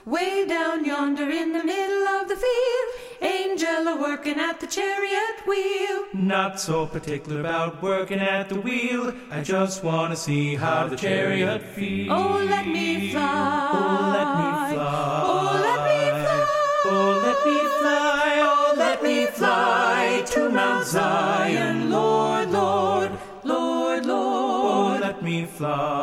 Way down yonder in the middle of the field, angel a-working at the chariot wheel. Not so particular about working at the wheel, I just want to see how the chariot feels. Oh, let me fly. Oh, let me fly. Oh, let me fly. Oh, let me fly. Oh, let me fly to Mount Zion, Lord, Lord, Lord, Lord. Oh, let me fly.